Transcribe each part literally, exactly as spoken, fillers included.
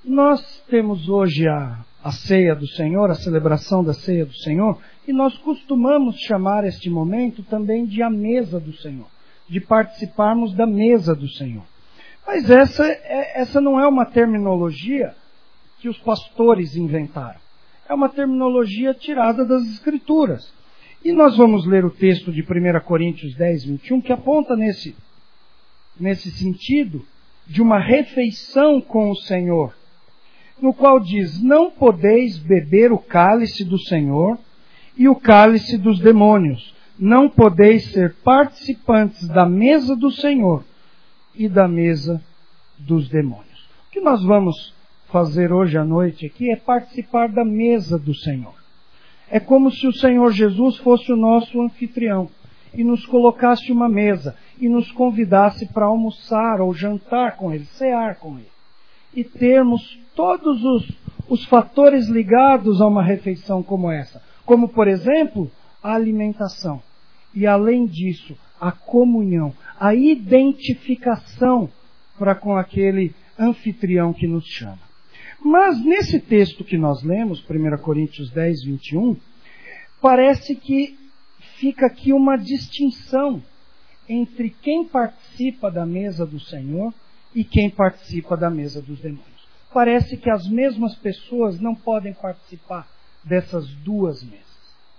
Nós temos hoje a, a ceia do Senhor, a celebração da ceia do Senhor, e nós costumamos chamar este momento também de a mesa do Senhor, de participarmos da mesa do Senhor. Mas essa, essa não é uma terminologia que os pastores inventaram. É uma terminologia tirada das Escrituras. E nós vamos ler o texto de primeira Coríntios dez, vinte e um, que aponta nesse, nesse sentido de uma refeição com o Senhor, no qual diz: não podeis beber o cálice do Senhor e o cálice dos demônios. Não podeis ser participantes da mesa do Senhor e da mesa dos demônios. O que nós vamos fazer hoje à noite aqui é participar da mesa do Senhor. É como se o Senhor Jesus fosse o nosso anfitrião e nos colocasse uma mesa e nos convidasse para almoçar ou jantar com Ele, cear com Ele. E termos todos os, os fatores ligados a uma refeição como essa. Como, por exemplo, a alimentação. E, além disso, a comunhão, a identificação para com aquele anfitrião que nos chama. Mas, nesse texto que nós lemos, primeira Coríntios dez, vinte e um, parece que fica aqui uma distinção entre quem participa da mesa do Senhor e quem participa da mesa dos demônios. Parece que as mesmas pessoas não podem participar dessas duas mesas.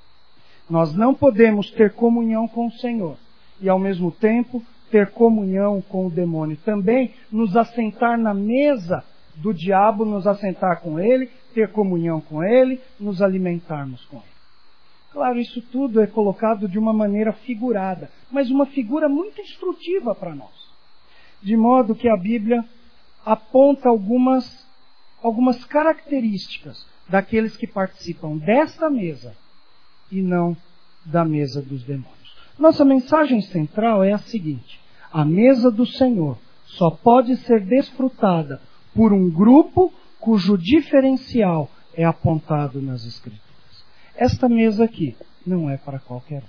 Nós não podemos ter comunhão com o Senhor e, ao mesmo tempo, ter comunhão com o demônio. Também nos assentar na mesa do diabo, nos assentar com ele, ter comunhão com ele, nos alimentarmos com ele. Claro, isso tudo é colocado de uma maneira figurada, mas uma figura muito instrutiva para nós. De modo que a Bíblia aponta algumas, algumas características daqueles que participam desta mesa e não da mesa dos demônios. Nossa mensagem central é a seguinte: a mesa do Senhor só pode ser desfrutada por um grupo cujo diferencial é apontado nas Escrituras. Esta mesa aqui não é para qualquer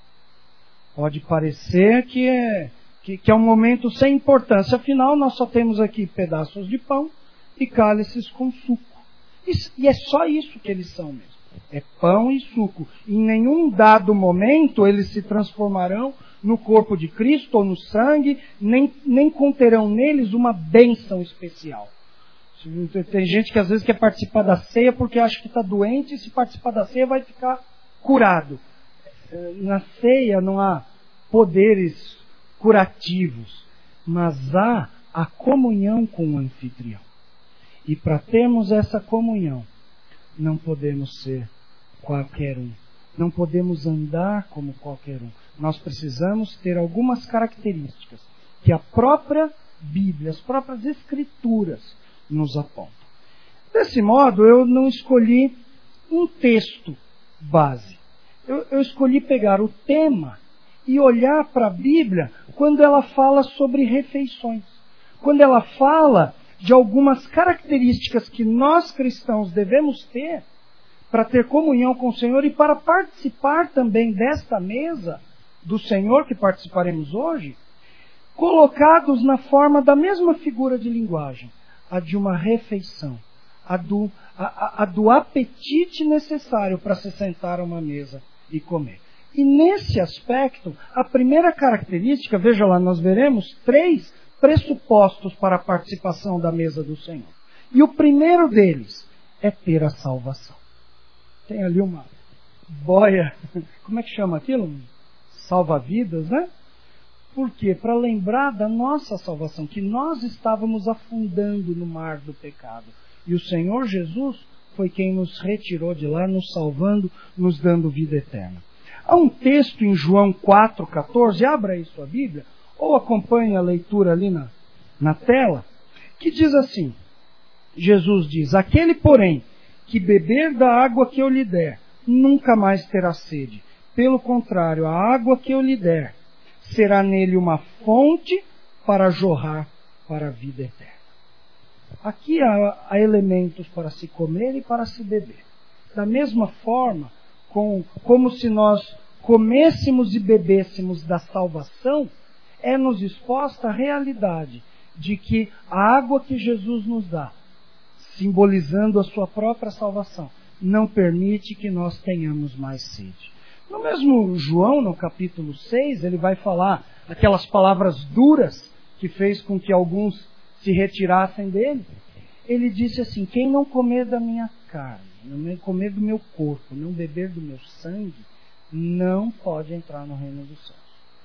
um. Pode parecer que é, que, que é um momento sem importância, afinal nós só temos aqui pedaços de pão e cálices com suco. Isso, e é só isso que eles são mesmo. É pão e suco. Em nenhum dado momento eles se transformarão no corpo de Cristo ou no sangue, nem, nem conterão neles uma bênção especial. Tem gente que às vezes quer participar da ceia porque acha que está doente e se participar da ceia vai ficar curado. Na ceia não há poderes curativos, mas há a comunhão com o anfitrião. E para termos essa comunhão, não podemos ser qualquer um. Não podemos andar como qualquer um. Nós precisamos ter algumas características que a própria Bíblia, as próprias Escrituras nos apontam. Desse modo, eu não escolhi um texto base. Eu, eu escolhi pegar o tema e olhar para a Bíblia quando ela fala sobre refeições. Quando ela fala de algumas características que nós cristãos devemos ter para ter comunhão com o Senhor e para participar também desta mesa do Senhor que participaremos hoje, colocados na forma da mesma figura de linguagem, a de uma refeição, a do, a, a, a do apetite necessário para se sentar a uma mesa e comer. E nesse aspecto, a primeira característica, veja lá, nós veremos três pressupostos para a participação da mesa do Senhor. E o primeiro deles é ter a salvação. Tem ali uma boia, como é que chama aquilo? Salva-vidas, né? Por quê? Para lembrar da nossa salvação, que nós estávamos afundando no mar do pecado. E o Senhor Jesus foi quem nos retirou de lá, nos salvando, nos dando vida eterna. Há um texto em João quatro, catorze, abra aí sua Bíblia, ou acompanhe a leitura ali na, na tela, que diz assim, Jesus diz: aquele, porém, que beber da água que eu lhe der, nunca mais terá sede. Pelo contrário, a água que eu lhe der, será nele uma fonte para jorrar para a vida eterna. Aqui há, há elementos para se comer e para se beber. Da mesma forma, com, como se nós comêssemos e bebêssemos da salvação, é-nos exposta a realidade de que a água que Jesus nos dá simbolizando a sua própria salvação, não permite que nós tenhamos mais sede. No mesmo João, no capítulo seis, ele vai falar aquelas palavras duras que fez com que alguns se retirassem dele. Ele disse assim: quem não comer da minha carne, não comer do meu corpo, não beber do meu sangue, não pode entrar no reino dos céus.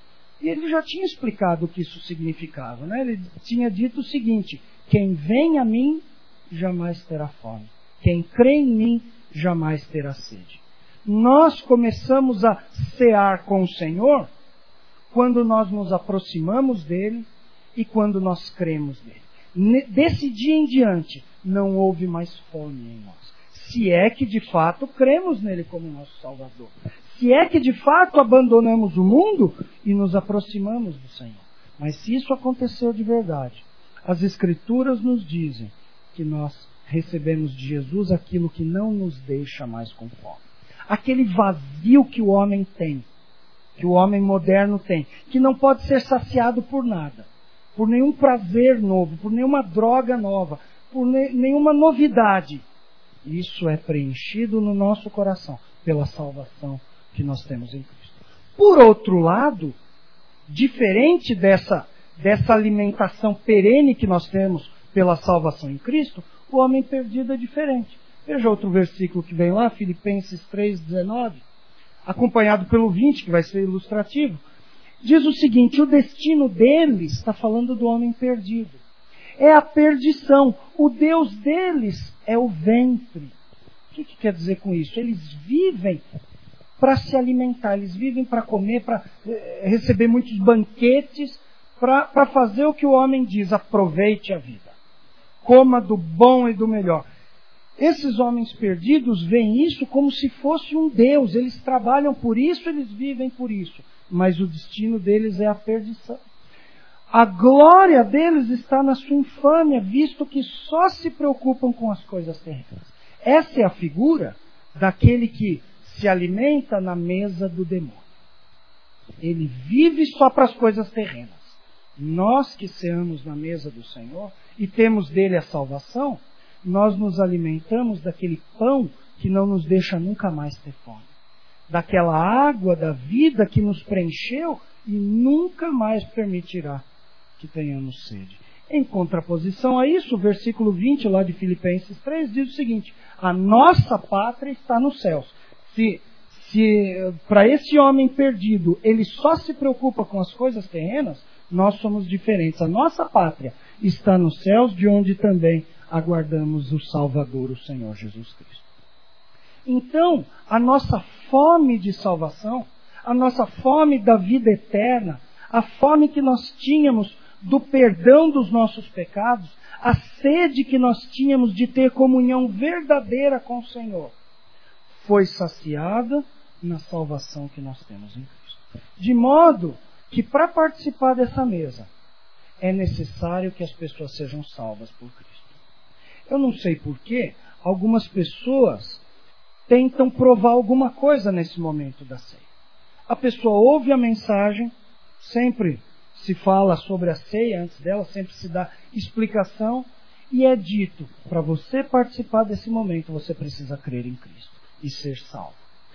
E ele já tinha explicado o que isso significava, né? Ele tinha dito o seguinte: quem vem a mim jamais terá fome, quem crê em mim jamais terá sede. Nós começamos a cear com o Senhor quando nós nos aproximamos dele e quando nós cremos nele. Desse dia em diante, não houve mais fome em nós. Se é que de fato cremos nele como nosso Salvador. Se é que de fato abandonamos o mundo e nos aproximamos do Senhor. Mas se isso aconteceu de verdade, as Escrituras nos dizem que nós recebemos de Jesus aquilo que não nos deixa mais com fome. Aquele vazio que o homem tem, que o homem moderno tem, que não pode ser saciado por nada, por nenhum prazer novo, por nenhuma droga nova, por ne- nenhuma novidade. Isso é preenchido no nosso coração pela salvação que nós temos em Cristo. Por outro lado, diferente dessa, dessa alimentação perene que nós temos pela salvação em Cristo, o homem perdido é diferente. Veja outro versículo que vem lá, Filipenses três, dezenove, acompanhado pelo vinte, que vai ser ilustrativo. Diz o seguinte: o destino deles, está falando do homem perdido, é a perdição. O Deus deles é o ventre. O que, que quer dizer com isso? Eles vivem para se alimentar, eles vivem para comer, para eh, receber muitos banquetes, para fazer o que o homem diz: aproveite a vida, coma do bom e do melhor. Esses homens perdidos veem isso como se fosse um Deus. Eles trabalham por isso, eles vivem por isso. Mas o destino deles é a perdição. A glória deles está na sua infâmia, visto que só se preocupam com as coisas terrenas. Essa é a figura daquele que se alimenta na mesa do demônio. Ele vive só para as coisas terrenas. Nós que ceamos na mesa do Senhor e temos dele a salvação, nós nos alimentamos daquele pão que não nos deixa nunca mais ter fome. Daquela água da vida que nos preencheu e nunca mais permitirá que tenhamos sede. Em contraposição a isso, o versículo vinte lá de Filipenses três diz o seguinte: a nossa pátria está nos céus. Se, se para esse homem perdido ele só se preocupa com as coisas terrenas, nós somos diferentes. A nossa pátria está nos céus, de onde também aguardamos o Salvador, o Senhor Jesus Cristo. Então, a nossa fome de salvação, a nossa fome da vida eterna, a fome que nós tínhamos do perdão dos nossos pecados, a sede que nós tínhamos de ter comunhão verdadeira com o Senhor, foi saciada na salvação que nós temos em Cristo. De modo que para participar dessa mesa, é necessário que as pessoas sejam salvas por Cristo. Eu não sei porquê, algumas pessoas tentam provar alguma coisa nesse momento da ceia. A pessoa ouve a mensagem, sempre se fala sobre a ceia antes dela, sempre se dá explicação, e é dito: para você participar desse momento, você precisa crer em Cristo e ser salvo.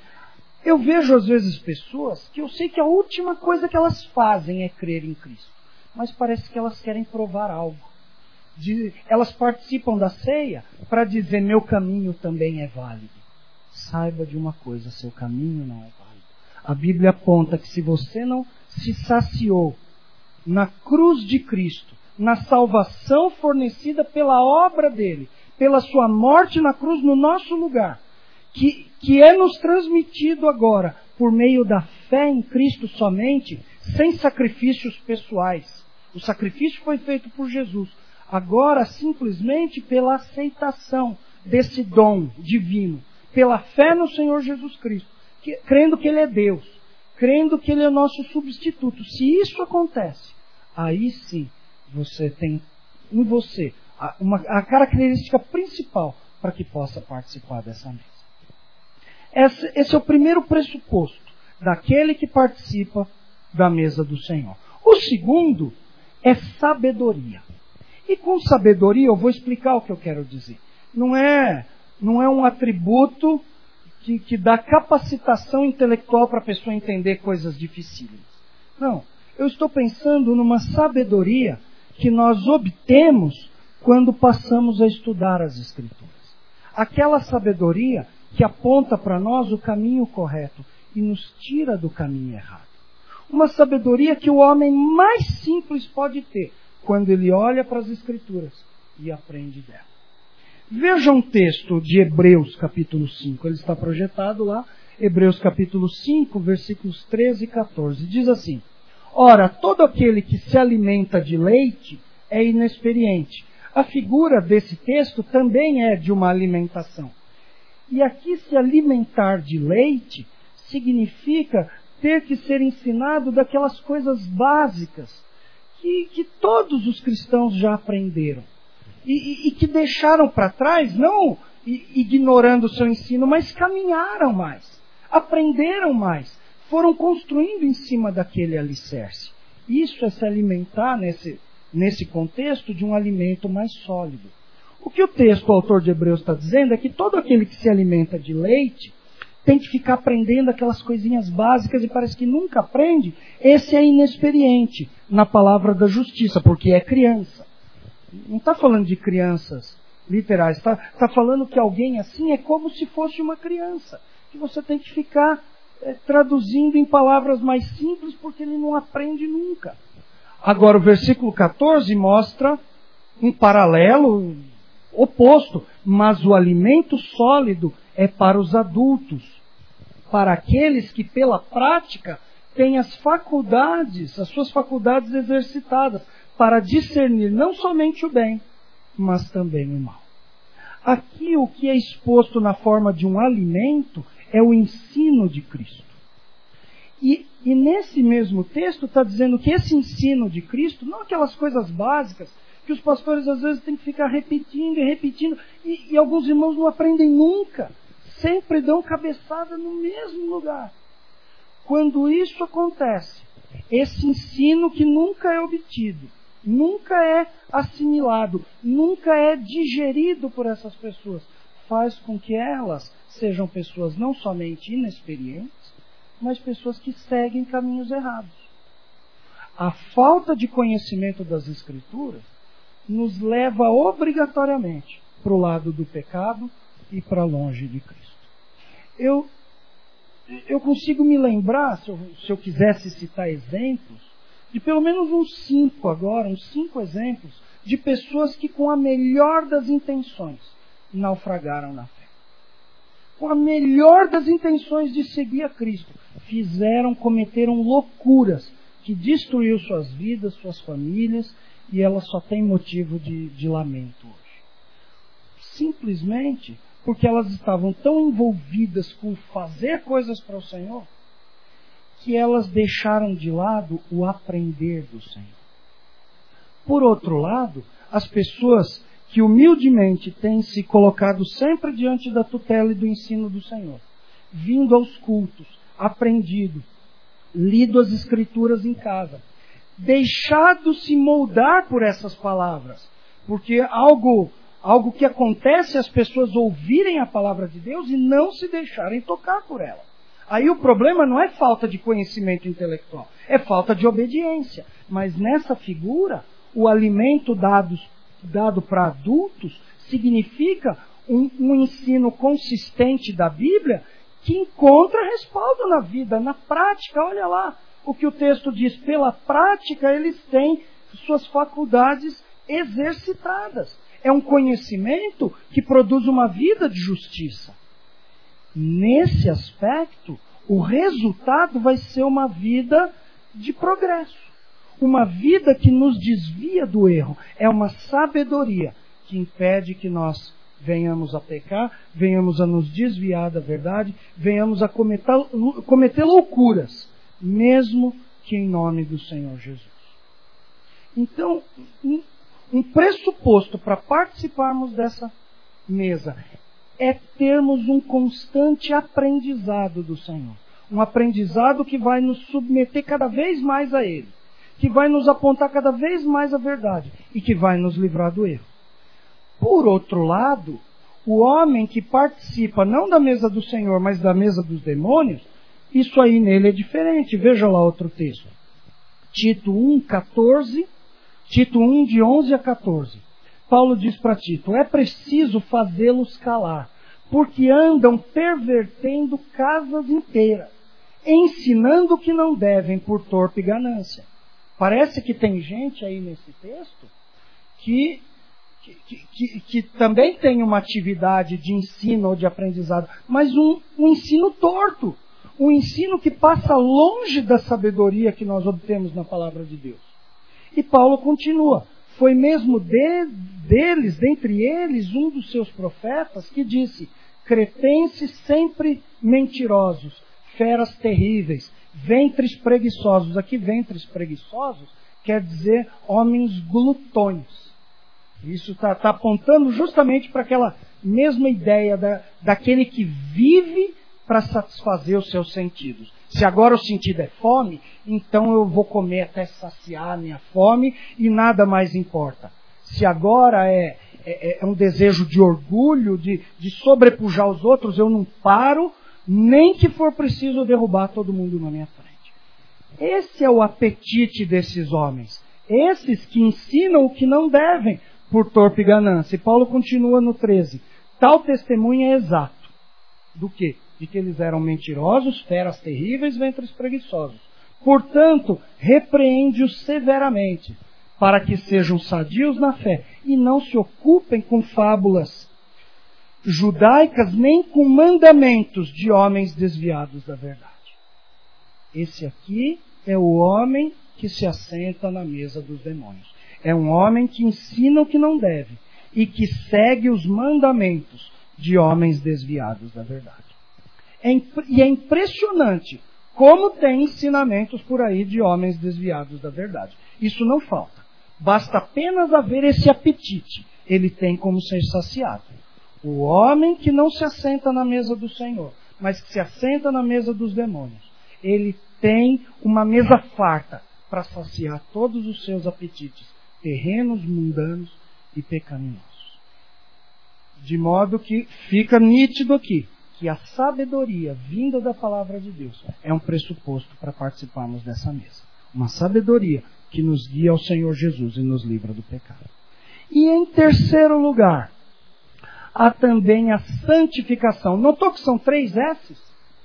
Eu vejo às vezes pessoas que eu sei que a última coisa que elas fazem é crer em Cristo, mas parece que elas querem provar algo. De, elas participam da ceia para dizer: meu caminho também é válido. Saiba de uma coisa, seu caminho não é válido. A Bíblia aponta que se você não se saciou na cruz de Cristo, na salvação fornecida pela obra dele, pela sua morte na cruz no nosso lugar, que, que é nos transmitido agora por meio da fé em Cristo somente, sem sacrifícios pessoais. O sacrifício foi feito por Jesus. Agora, simplesmente pela aceitação desse dom divino, pela fé no Senhor Jesus Cristo, que, crendo que Ele é Deus, crendo que Ele é nosso substituto. Se isso acontece, aí sim você tem em você a, uma, a característica principal para que possa participar dessa mesa. Esse, esse é o primeiro pressuposto daquele que participa da mesa do Senhor. O segundo é sabedoria. E com sabedoria eu vou explicar o que eu quero dizer. não é, não é um atributo que, que dá capacitação intelectual para a pessoa entender coisas dificílimas. Não, eu estou pensando numa sabedoria que nós obtemos quando passamos a estudar as Escrituras. Aquela sabedoria que aponta para nós o caminho correto e nos tira do caminho errado. Uma sabedoria que o homem mais simples pode ter quando ele olha para as Escrituras e aprende dela. Veja um texto de Hebreus capítulo cinco, ele está projetado lá, Hebreus capítulo cinco, versículos treze e quatorze, diz assim: ora, todo aquele que se alimenta de leite é inexperiente. A figura desse texto também é de uma alimentação. E aqui se alimentar de leite significa ter que ser ensinado daquelas coisas básicas que, que todos os cristãos já aprenderam. E, e, e que deixaram para trás, não ignorando o seu ensino, mas caminharam mais, aprenderam mais, foram construindo em cima daquele alicerce. Isso é se alimentar nesse, nesse contexto de um alimento mais sólido. O que o texto, o autor de Hebreus está dizendo é que todo aquele que se alimenta de leite tem que ficar aprendendo aquelas coisinhas básicas e parece que nunca aprende. Esse é inexperiente na palavra da justiça, porque é criança. Não está falando de crianças literais, está tá falando que alguém assim é como se fosse uma criança, que você tem que ficar é, traduzindo em palavras mais simples porque ele não aprende nunca. Agora o versículo catorze mostra um paralelo oposto, mas o alimento sólido é para os adultos, para aqueles que pela prática têm as faculdades, as suas faculdades exercitadas, para discernir não somente o bem, mas também o mal. Aqui o que é exposto na forma de um alimento é o ensino de Cristo. E, e nesse mesmo texto está dizendo que esse ensino de Cristo, não aquelas coisas básicas, que os pastores às vezes têm que ficar repetindo e repetindo, e, e alguns irmãos não aprendem nunca, sempre dão cabeçada no mesmo lugar. Quando isso acontece, esse ensino que nunca é obtido, nunca é assimilado, nunca é digerido por essas pessoas, faz com que elas sejam pessoas não somente inexperientes, mas pessoas que seguem caminhos errados. A falta de conhecimento das Escrituras nos leva obrigatoriamente para o lado do pecado e para longe de Cristo. Eu, eu consigo me lembrar, se eu, se eu quisesse citar exemplos, de pelo menos uns cinco agora, uns cinco exemplos de pessoas que com a melhor das intenções naufragaram na fé. Com a melhor das intenções de seguir a Cristo, fizeram, cometeram loucuras que destruiu suas vidas, suas famílias, e elas só têm motivo de, de lamento hoje. Simplesmente porque elas estavam tão envolvidas com fazer coisas para o Senhor, que elas deixaram de lado o aprender do Senhor. Por outro lado, as pessoas que humildemente têm se colocado sempre diante da tutela e do ensino do Senhor, vindo aos cultos, aprendido, lido as Escrituras em casa, deixado se moldar por essas palavras, porque algo, algo que acontece é as pessoas ouvirem a palavra de Deus e não se deixarem tocar por ela. Aí o problema não é falta de conhecimento intelectual, é falta de obediência. Mas nessa figura, o alimento dado, dado para adultos significa um, um ensino consistente da Bíblia que encontra respaldo na vida, na prática. Olha lá o que o texto diz, pela prática eles têm suas faculdades exercitadas. É um conhecimento que produz uma vida de justiça. Nesse aspecto, o resultado vai ser uma vida de progresso. Uma vida que nos desvia do erro. É uma sabedoria que impede que nós venhamos a pecar, venhamos a nos desviar da verdade, venhamos a cometer, cometer loucuras, mesmo que em nome do Senhor Jesus. Então, um, um pressuposto para participarmos dessa mesa é termos um constante aprendizado do Senhor. Um aprendizado que vai nos submeter cada vez mais a Ele, que vai nos apontar cada vez mais a verdade e que vai nos livrar do erro. Por outro lado, o homem que participa não da mesa do Senhor, mas da mesa dos demônios, isso aí nele é diferente. Veja lá outro texto. Tito um, quatorze. Tito um, de onze a quatorze. Paulo diz para Tito: é preciso fazê-los calar, porque andam pervertendo casas inteiras, ensinando o que não devem por torpe ganância. Parece que tem gente aí nesse texto que, que, que, que também tem uma atividade de ensino ou de aprendizado, mas um, um ensino torto, um ensino que passa longe da sabedoria que nós obtemos na palavra de Deus. E Paulo continua: foi mesmo de, deles, dentre eles, um dos seus profetas que disse: cretenses sempre mentirosos, feras terríveis, ventres preguiçosos. Aqui, ventres preguiçosos quer dizer homens glutões. Isso está tá apontando justamente para aquela mesma ideia da, daquele que vive para satisfazer os seus sentidos. Se agora o sentido é fome, então eu vou comer até saciar a minha fome e nada mais importa. Se agora é, é, é um desejo de orgulho, de, de sobrepujar os outros, eu não paro, nem que for preciso derrubar todo mundo na minha frente. Esse é o apetite desses homens. Esses que ensinam o que não devem por torpe ganância. E Paulo continua no treze. Tal testemunho é exato. Do quê? De que eles eram mentirosos, feras terríveis, ventres preguiçosos. Portanto, repreende-os severamente, para que sejam sadios na fé e não se ocupem com fábulas judaicas, nem com mandamentos de homens desviados da verdade. Esse aqui é o homem que se assenta na mesa dos demônios. É um homem que ensina o que não deve e que segue os mandamentos de homens desviados da verdade. É imp- e é impressionante como tem ensinamentos por aí de homens desviados da verdade. Isso não falta. Basta apenas haver esse apetite. Ele tem como ser saciado. O homem que não se assenta na mesa do Senhor, mas que se assenta na mesa dos demônios, ele tem uma mesa farta para saciar todos os seus apetites terrenos, mundanos e pecaminosos. De modo que fica nítido aqui que a sabedoria vinda da palavra de Deus é um pressuposto para participarmos dessa mesa. Uma sabedoria que nos guia ao Senhor Jesus e nos livra do pecado. E em terceiro lugar, há também a santificação. Notou que são três S's?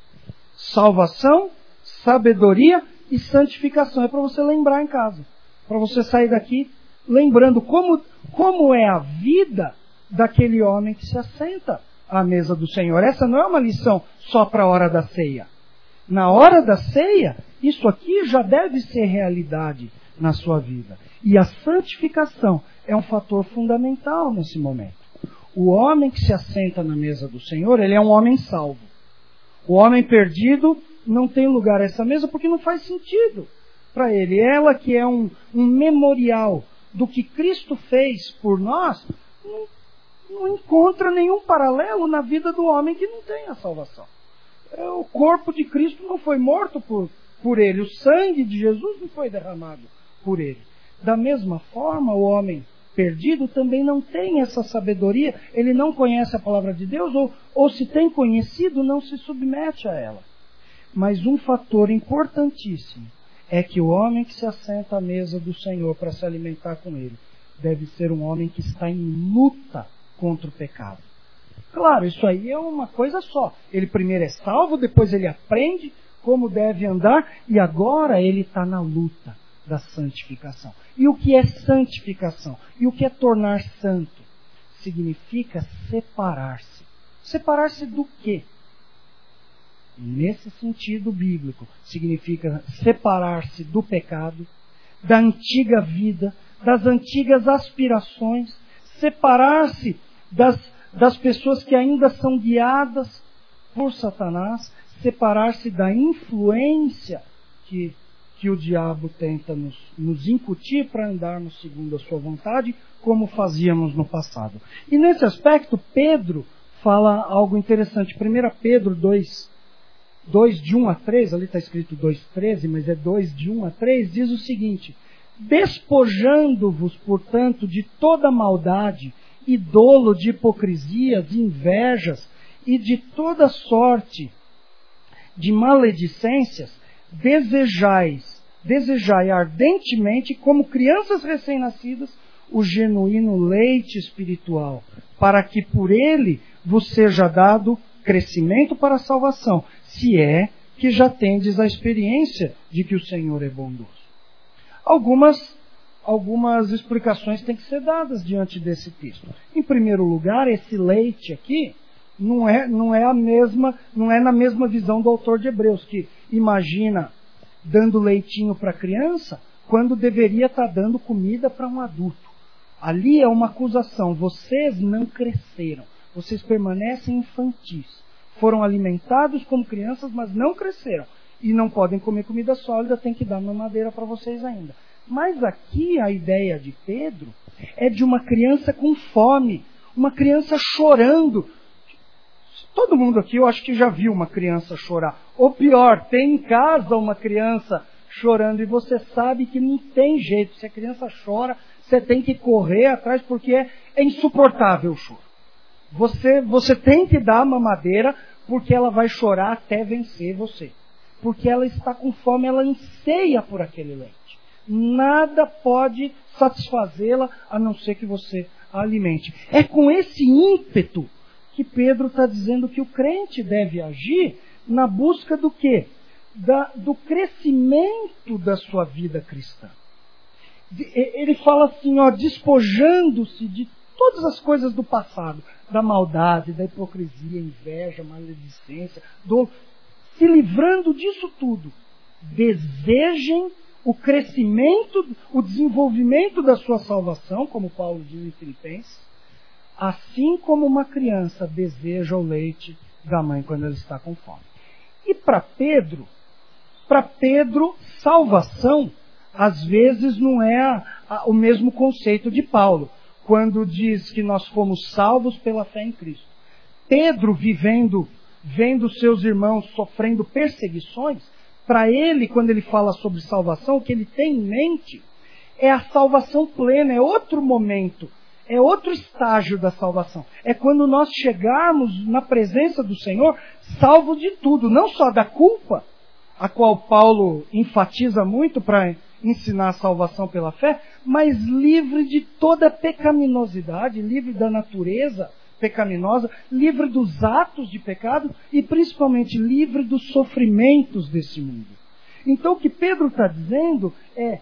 Salvação, sabedoria e santificação. É para você lembrar em casa. Para você sair daqui lembrando como, como é a vida daquele homem que se assenta à mesa do Senhor. Essa não é uma lição só para a hora da ceia. Na hora da ceia, isso aqui já deve ser realidade na sua vida. E a santificação é um fator fundamental nesse momento. O homem que se assenta na mesa do Senhor, ele é um homem salvo. O homem perdido não tem lugar a essa mesa porque não faz sentido para ele. Ela que é um, um memorial do que Cristo fez por nós, não, não encontra nenhum paralelo na vida do homem que não tem a salvação. O corpo de Cristo não foi morto por, por ele. O sangue de Jesus não foi derramado por ele. Da mesma forma, o homem perdido também não tem essa sabedoria. Ele não conhece a palavra de Deus, ou, ou se tem conhecido, não se submete a ela. Mas um fator importantíssimo é que o homem que se assenta à mesa do Senhor para se alimentar com ele deve ser um homem que está em luta contra o pecado. Claro, isso aí é uma coisa só. Ele primeiro é salvo, depois ele aprende como deve andar e agora ele está na luta da santificação. E o que é santificação? E o que é tornar santo? Significa separar-se. Separar-se do quê? Nesse sentido bíblico, significa separar-se do pecado, da antiga vida, das antigas aspirações, separar-se das, das pessoas que ainda são guiadas por Satanás, separar-se da influência que, que o diabo tenta nos, nos incutir para andarmos segundo a sua vontade, como fazíamos no passado. E nesse aspecto, Pedro fala algo interessante. primeira Pedro dois, dois de um a três, ali está escrito dois, treze, mas é dois de um a três, diz o seguinte: despojando-vos, portanto, de toda maldade e dolo de hipocrisias, de invejas e de toda sorte de maledicências, desejais, desejai ardentemente, como crianças recém-nascidas, o genuíno leite espiritual, para que por ele vos seja dado crescimento para a salvação, se é que já tendes a experiência de que o Senhor é bondoso. Algumas, algumas explicações têm que ser dadas diante desse texto. Em primeiro lugar, esse leite aqui não é, não é a mesma, não é na mesma visão do autor de Hebreus, que imagina dando leitinho para a criança quando deveria estar dando comida para um adulto. Ali é uma acusação. Vocês não cresceram. Vocês permanecem infantis. Foram alimentados como crianças, mas não cresceram. E não podem comer comida sólida, tem que dar mamadeira para vocês ainda. Mas aqui a ideia de Pedro é de uma criança com fome. Uma criança chorando. Todo mundo aqui eu acho que já viu uma criança chorar. Ou pior, tem em casa uma criança chorando e você sabe que não tem jeito. Se a criança chora, você tem que correr atrás porque é, é insuportável o choro. Você, você tem que dar a mamadeira porque ela vai chorar até vencer você. Porque ela está com fome, ela anseia por aquele leite. Nada pode satisfazê-la a não ser que você a alimente. É com esse ímpeto que Pedro está dizendo que o crente deve agir na busca do quê? Da, do crescimento da sua vida cristã. Ele fala assim, ó, despojando-se de todas as coisas do passado, da maldade, da hipocrisia, inveja, maledicência, do, se livrando disso tudo. Desejem o crescimento, o desenvolvimento da sua salvação, como Paulo diz em Filipenses, assim como uma criança deseja o leite da mãe quando ela está com fome. E para Pedro, para Pedro, salvação, às vezes não é a, a, o mesmo conceito de Paulo, quando diz que nós fomos salvos pela fé em Cristo. Pedro, vivendo, vendo seus irmãos sofrendo perseguições, para ele, quando ele fala sobre salvação, o que ele tem em mente é a salvação plena, é outro momento, é outro estágio da salvação. É quando nós chegarmos na presença do Senhor, salvo de tudo, não só da culpa, a qual Paulo enfatiza muito para ensinar a salvação pela fé, mas livre de toda pecaminosidade, livre da natureza pecaminosa, livre dos atos de pecado e principalmente livre dos sofrimentos desse mundo. Então o que Pedro está dizendo é: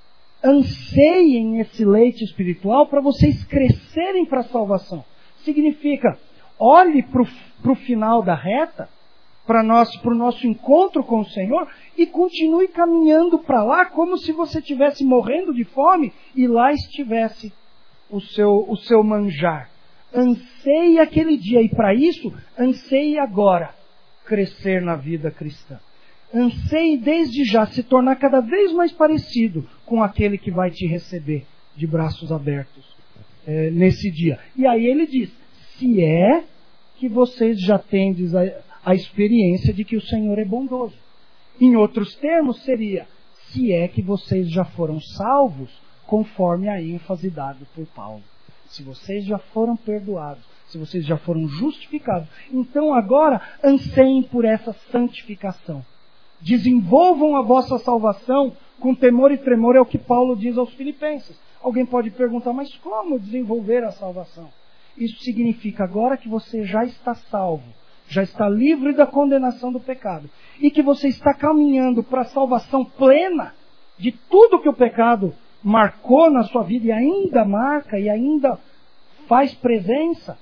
anseiem esse leite espiritual para vocês crescerem para a salvação. Significa, olhe para o final da reta, para o nosso encontro com o Senhor e continue caminhando para lá como se você estivesse morrendo de fome e lá estivesse o seu, o seu manjar. Anseie aquele dia e para isso, anseie agora crescer na vida cristã. Anseie desde já se tornar cada vez mais parecido com aquele que vai te receber de braços abertos é, nesse dia. E aí ele diz, se é que vocês já tendes a, a experiência de que o Senhor é bondoso. Em outros termos seria, se é que vocês já foram salvos conforme a ênfase dada por Paulo. Se vocês já foram perdoados, se vocês já foram justificados, então agora anseiem por essa santificação. Desenvolvam a vossa salvação com temor e tremor, é o que Paulo diz aos Filipenses. Alguém pode perguntar, mas como desenvolver a salvação? Isso significa agora que você já está salvo, já está livre da condenação do pecado, e que você está caminhando para a salvação plena de tudo que o pecado marcou na sua vida e ainda marca e ainda faz presença.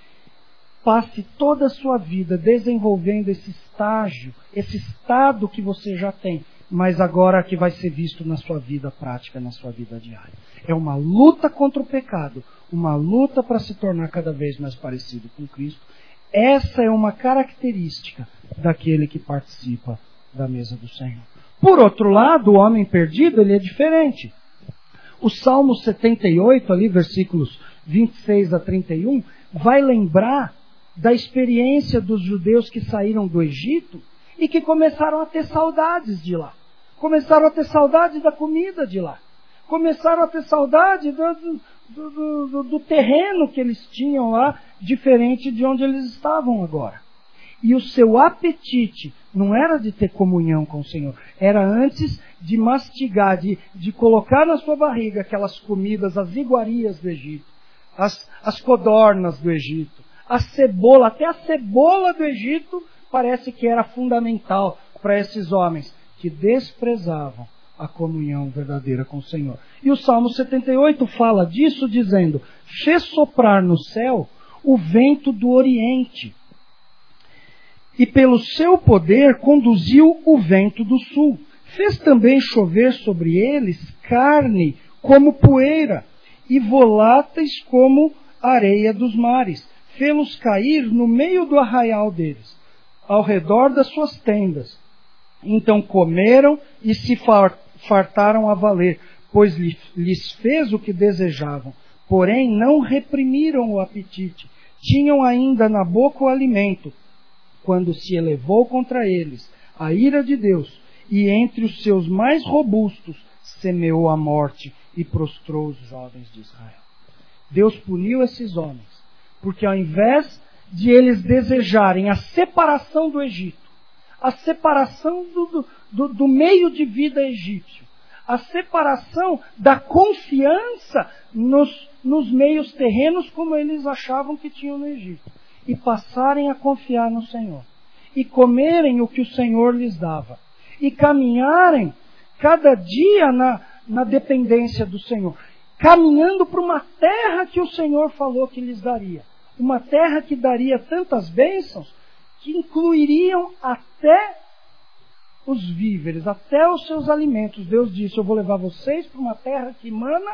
Passe toda a sua vida desenvolvendo esse estágio, esse estado que você já tem, mas agora que vai ser visto na sua vida prática, na sua vida diária. É uma luta contra o pecado, uma luta para se tornar cada vez mais parecido com Cristo. Essa é uma característica daquele que participa da mesa do Senhor. Por outro lado, o homem perdido, ele é diferente. O Salmo setenta e oito, ali, versículos vinte e seis a trinta e um, vai lembrar da experiência dos judeus que saíram do Egito e que começaram a ter saudades de lá. Começaram a ter saudade da comida de lá. Começaram a ter saudade do, do, do, do terreno que eles tinham lá, diferente de onde eles estavam agora. E o seu apetite não era de ter comunhão com o Senhor, era antes de mastigar, de, de colocar na sua barriga aquelas comidas, as iguarias do Egito, as, as codornas do Egito, a cebola, até a cebola do Egito parece que era fundamental para esses homens que desprezavam a comunhão verdadeira com o Senhor. E o Salmo setenta e oito fala disso dizendo: fez soprar no céu o vento do Oriente, e pelo seu poder conduziu o vento do sul. Fez também chover sobre eles carne como poeira, e voláteis como areia dos mares. Fê-los cair no meio do arraial deles, ao redor das suas tendas. Então comeram e se fartaram a valer, pois lhes fez o que desejavam. Porém não reprimiram o apetite. Tinham ainda na boca o alimento, quando se elevou contra eles a ira de Deus, e entre os seus mais robustos semeou a morte e prostrou os jovens de Israel. Deus puniu esses homens, porque ao invés de eles desejarem a separação do Egito, a separação do, do, do meio de vida egípcio, a separação da confiança nos, nos meios terrenos como eles achavam que tinham no Egito, e passarem a confiar no Senhor, e comerem o que o Senhor lhes dava, e caminharem cada dia na, na dependência do Senhor, caminhando para uma terra que o Senhor falou que lhes daria, uma terra que daria tantas bênçãos, que incluiriam até os víveres, até os seus alimentos. Deus disse: eu vou levar vocês para uma terra que emana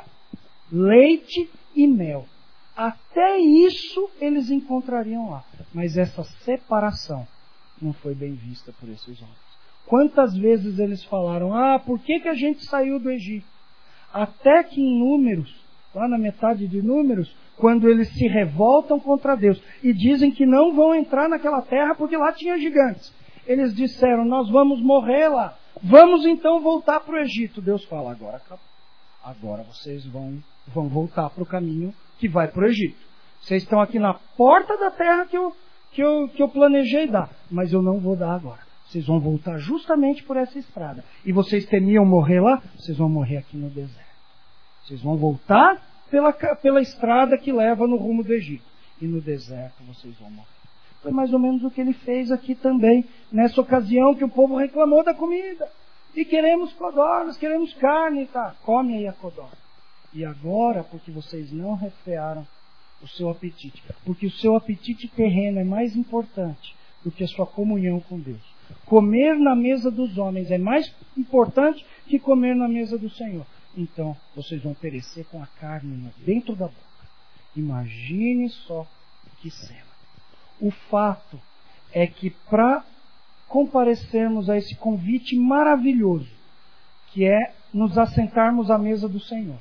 leite e mel. Até isso eles encontrariam lá. Mas essa separação não foi bem vista por esses homens. Quantas vezes eles falaram: ah, por que, que a gente saiu do Egito? Até que em Números, lá na metade de Números, quando eles se revoltam contra Deus e dizem que não vão entrar naquela terra porque lá tinha gigantes. Eles disseram: nós vamos morrer lá. Vamos então voltar para o Egito. Deus fala: agora acabou. Agora vocês vão, vão voltar para o caminho que vai para o Egito. Vocês estão aqui na porta da terra que eu, que, eu, que eu planejei dar, mas eu não vou dar agora. Vocês vão voltar justamente por essa estrada. E vocês temiam morrer lá? Vocês vão morrer aqui no deserto. Vocês vão voltar pela, pela estrada que leva no rumo do Egito. E no deserto vocês vão morrer. Foi mais ou menos o que ele fez aqui também, nessa ocasião que o povo reclamou da comida. E queremos codornas, queremos carne, tá? Come aí a codorna. E agora, porque vocês não refrearam o seu apetite, porque o seu apetite terreno é mais importante do que a sua comunhão com Deus. Comer na mesa dos homens é mais importante que comer na mesa do Senhor. Então, vocês vão perecer com a carne dentro da boca. Imagine só que cena. O fato é que para comparecermos a esse convite maravilhoso, que é nos assentarmos à mesa do Senhor,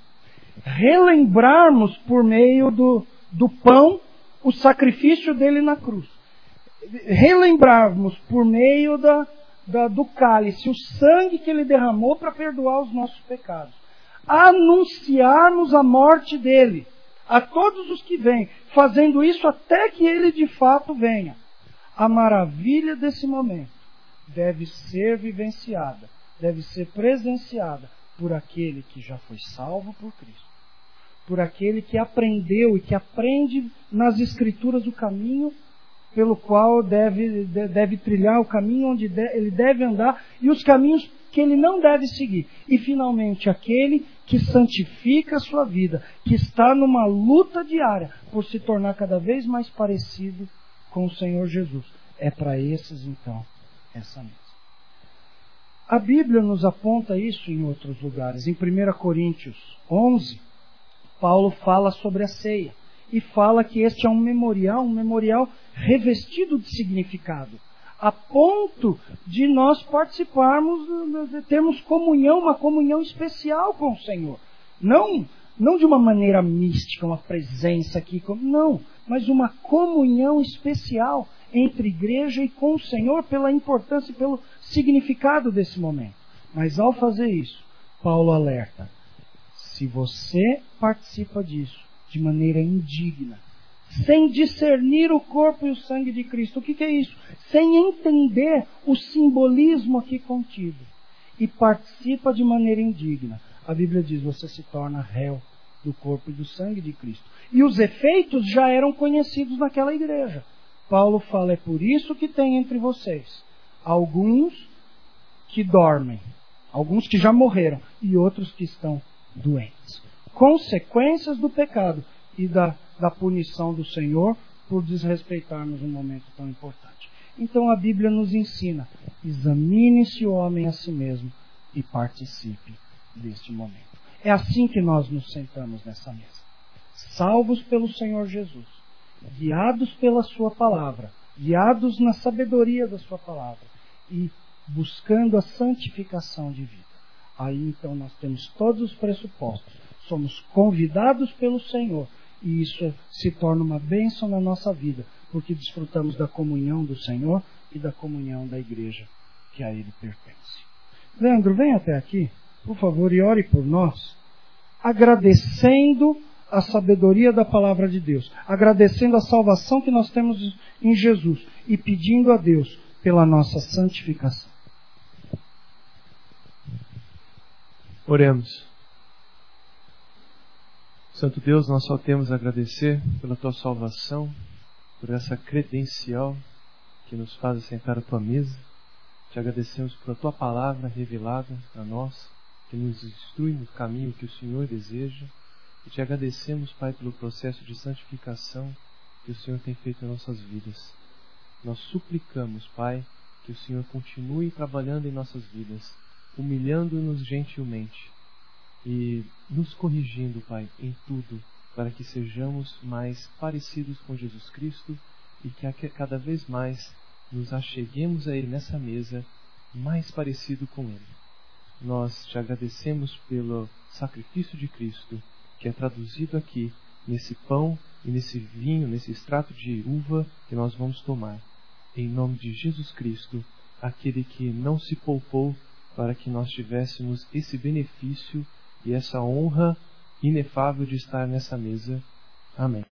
relembrarmos por meio do, do pão o sacrifício dele na cruz, relembrarmos por meio da, da, do cálice o sangue que ele derramou para perdoar os nossos pecados, anunciarmos a morte dele a todos os que vêm, fazendo isso até que ele de fato venha. A maravilha desse momento deve ser vivenciada, deve ser presenciada por aquele que já foi salvo por Cristo, por aquele que aprendeu e que aprende nas Escrituras o caminho pelo qual deve, deve trilhar, o caminho onde ele deve andar e os caminhos que ele não deve seguir. E finalmente aquele que santifica a sua vida, que está numa luta diária por se tornar cada vez mais parecido com o Senhor Jesus. É para esses então essa mesa. A Bíblia nos aponta isso em outros lugares. Em primeira Coríntios onze, Paulo fala sobre a ceia e fala que este é um memorial, um memorial revestido de significado, a ponto de nós participarmos, de termos comunhão, uma comunhão especial com o Senhor. Não, não de uma maneira mística, uma presença aqui, não, mas uma comunhão especial entre igreja e com o Senhor pela importância e pelo significado desse momento. Mas ao fazer isso, Paulo alerta: Se você participa disso de maneira indigna, sem discernir o corpo e o sangue de Cristo, o que, que é isso? Sem entender o simbolismo aqui contido, e participa de maneira indigna, a Bíblia diz, você se torna réu do corpo e do sangue de Cristo. E os efeitos já eram conhecidos naquela igreja. Paulo fala, é por isso que tem entre vocês alguns que dormem, alguns que já morreram e outros que estão doentes. Consequências do pecado e da, da punição do Senhor por desrespeitarmos um momento tão importante. Então a Bíblia nos ensina, examine-se o homem a si mesmo e participe deste momento. É assim que nós nos sentamos nessa mesa. Salvos pelo Senhor Jesus, guiados pela sua palavra, guiados na sabedoria da sua palavra e buscando a santificação de vida. Aí então nós temos todos os pressupostos. Somos convidados pelo Senhor e isso se torna uma bênção na nossa vida, porque desfrutamos da comunhão do Senhor e da comunhão da igreja que a Ele pertence. Leandro, vem até aqui, por favor, e ore por nós, agradecendo a sabedoria da palavra de Deus, agradecendo a salvação que nós temos em Jesus e pedindo a Deus pela nossa santificação. Oremos. Santo Deus, nós só temos a agradecer pela Tua salvação, por essa credencial que nos faz assentar à Tua mesa. Te agradecemos pela Tua palavra revelada a nós, que nos instrui no caminho que o Senhor deseja. E te agradecemos, Pai, pelo processo de santificação que o Senhor tem feito em nossas vidas. Nós suplicamos, Pai, que o Senhor continue trabalhando em nossas vidas, humilhando-nos gentilmente e nos corrigindo, Pai, em tudo, para que sejamos mais parecidos com Jesus Cristo e que a cada vez mais nos acheguemos a Ele nessa mesa, mais parecido com Ele. Nós te agradecemos pelo sacrifício de Cristo, que é traduzido aqui nesse pão e nesse vinho, nesse extrato de uva que nós vamos tomar. Em nome de Jesus Cristo, aquele que não se poupou para que nós tivéssemos esse benefício e essa honra inefável de estar nessa mesa. Amém.